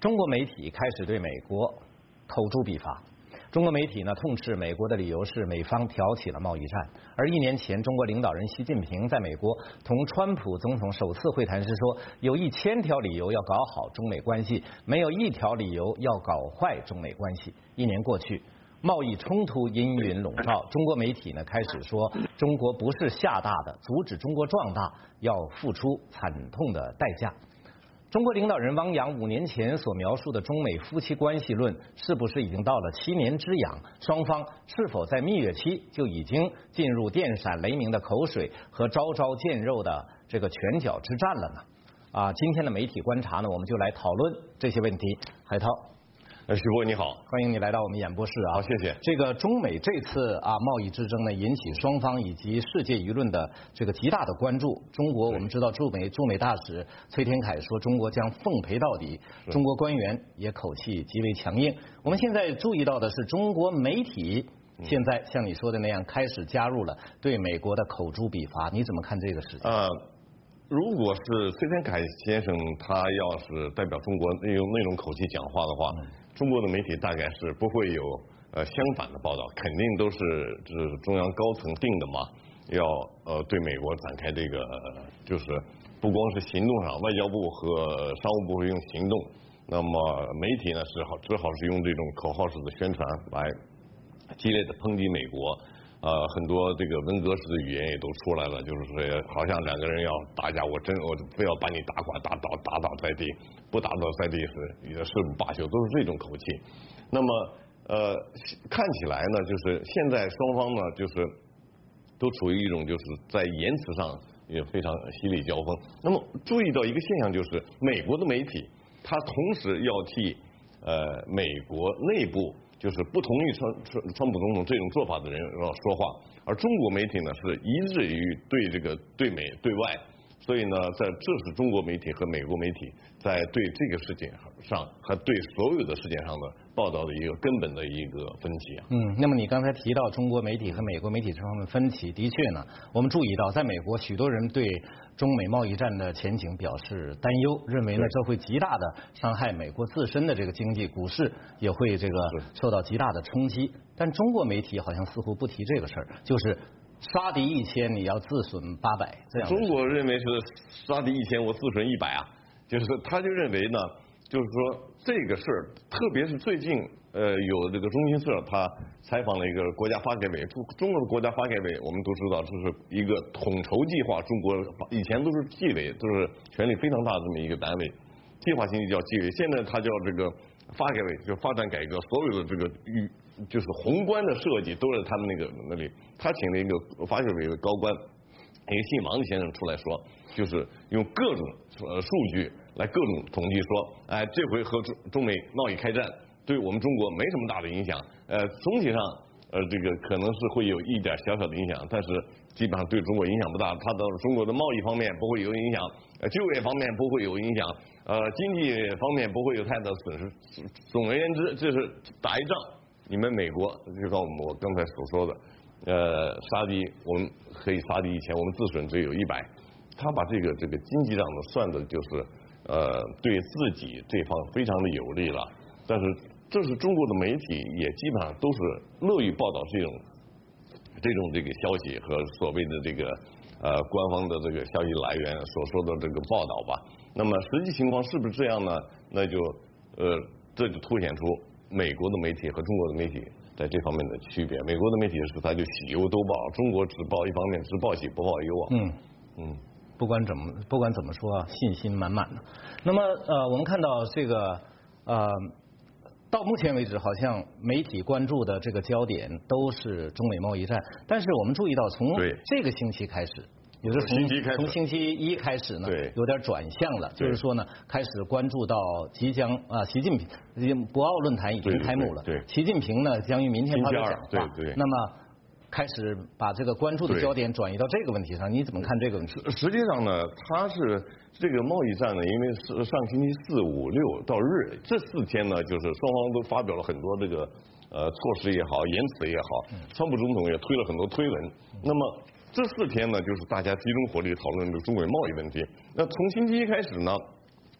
中国媒体开始对美国口诛笔伐。中国媒体呢痛斥美国的理由是美方挑起了贸易战，而1年前，中国领导人习近平在美国同川普总统首次会谈时说，有1000条理由要搞好中美关系，没有1条理由要搞坏中美关系。1年过去，贸易冲突阴云笼罩，中国媒体呢开始说，中国不是厦大的，阻止中国壮大要付出惨痛的代价。中国领导人汪洋5年前所描述的中美夫妻关系论，是不是已经到了7年之痒？双方是否在蜜月期就已经进入电闪雷鸣的口水和朝朝见肉的这个拳脚之战了呢？今天的媒体观察呢，我们就来讨论这些问题。海涛。 徐波你好， 欢迎你来到我们演播室啊！ 好，谢谢。 这个中美这次贸易之争呢，引起双方以及世界舆论的这个极大的关注。中国我们知道驻美大使崔天凯说中国将奉陪到底，中国官员也口气极为强硬。我们现在注意到的是，中国媒体现在像你说的那样开始加入了对美国的口诛笔伐，你怎么看这个事情？ 如果是崔天凯先生他要是代表中国用那种口气讲话的话，中国的媒体大概是不会有相反的报道，肯定都是中央高层定的嘛，要对美国展开这个就是不光是行动上，外交部和商务部会用行动，那么媒体呢只好是用这种口号式的宣传来激烈的抨击美国。很多这个文革式的语言也都出来了，就是说好像2个人要打架，我非要把你打垮打倒在地，不打倒在地是誓不罢休，都是这种口气。那么看起来呢，就是现在双方呢就是都处于一种就是在言辞上也非常犀利交锋。那么注意到一个现象，就是美国的媒体它同时要替美国内部就是不同意川普总统这种做法的人要说话，而中国媒体呢是一致于对美对外，所以呢这是中国媒体和美国媒体在对这个事件上和对所有的事件上的报道的一个根本的一个分歧啊。 那么你刚才提到中国媒体和美国媒体这方面分歧，的确呢，我们注意到在美国许多人对中美贸易战的前景表示担忧，认为呢这会极大的伤害美国自身的这个经济，股市也会这个受到极大的冲击。但中国媒体好像似乎不提这个事儿，就是杀敌1000，你要自损800这样。 中国认为是杀敌1000，我自损100啊，就是他就认为呢，就是说这个事儿，特别是最近有这个中新社他采访了一个国家发改委，中国的国家发改委我们都知道这是一个统筹计划，中国以前都是纪委，都是权力非常大的这么一个单位，计划性叫纪委，现在他叫这个发改委，就发展改革，所有的这个就是宏观的设计都是他们那里，他请了一个发改委的高官，一个姓王的先生出来说，就是用各种数据来各种统计说，哎，这回和中美贸易开战对我们中国没什么大的影响，总体上这个可能是会有一点小小的影响，但是基本上对中国影响不大，它的中国的贸易方面不会有影响，就业方面不会有影响，经济方面不会有太大的损失。总而言之，这是打一仗，你们美国就像我刚才所说的，杀敌我们可以杀敌1000，我们自损只有100，他把这个经济账呢算的就是对自己这方非常的有利了，但是这是中国的媒体也基本上都是乐于报道这种这个消息和所谓的这个官方的这个消息来源所说的这个报道吧。那么实际情况是不是这样呢？那就这就凸显出美国的媒体和中国的媒体在这方面的区别。美国的媒体是他就喜忧都报，中国只报一方面，只报喜不报忧啊。 不管怎么说啊，信心满满的。那么我们看到这个到目前为止，好像媒体关注的这个焦点都是中美贸易战，但是我们注意到从这个星期开始，也就是从星期1开始呢，有点转向了，就是说呢，开始关注到即将习近平博鳌论坛已经开幕了，习近平呢将于明天发表讲话，那么开始把这个关注的焦点转移到这个问题上，你怎么看这个问题？ 实际上呢，它是这个贸易战呢，因为是上星期4、5、6到日这4天呢，就是双方都发表了很多这个措施也好，言辞也好，川普总统也推了很多推文。那么这4天呢，就是大家集中火力讨论这个中美贸易问题。那从星期1开始呢，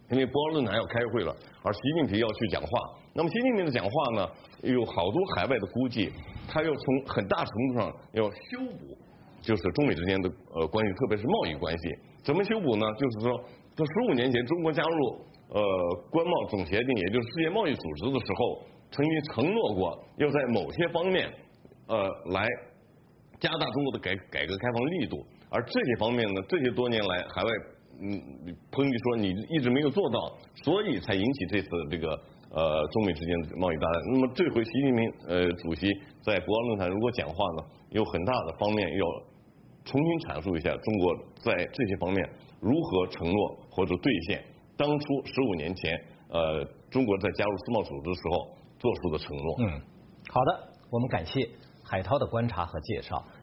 因为博鳌论坛要开会了，而习近平要去讲话。那么习近平的讲话呢，有好多海外的估计，他要从很大程度上要修补，就是中美之间的关系，特别是贸易关系。怎么修补呢？就是说，在15年前中国加入关贸总协定，也就是世界贸易组织的时候，曾经承诺过要在某些方面来加大中国的改革开放力度，而这些方面呢，这些多年来海外抨击说你一直没有做到，所以才引起这次这个中美之间的贸易大战。那么这回习近平主席在博鳌论坛如果讲话呢，有很大的方面要重新阐述一下中国在这些方面如何承诺或者兑现当初15年前中国在加入世贸组织的时候做出的承诺。 好的，我们感谢海涛的观察和介绍。